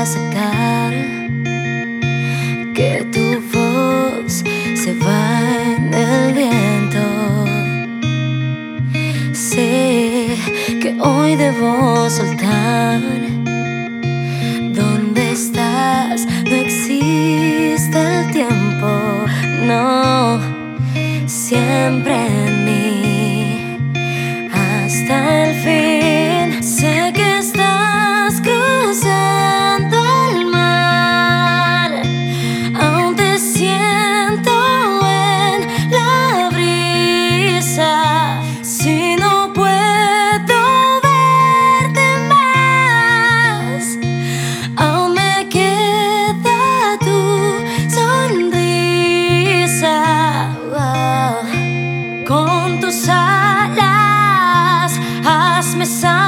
aceptar que tu voz se va en el viento. Sé que hoy debo soltar. ¿Dónde estás? No existe el tiempo, no, siempre en mí, hasta el fin. Sé que estás cruzando el mar, aún te siento en la brisa. Si no puedo verte más, aún me queda tu sonrisa. Con tus alas hazme salir.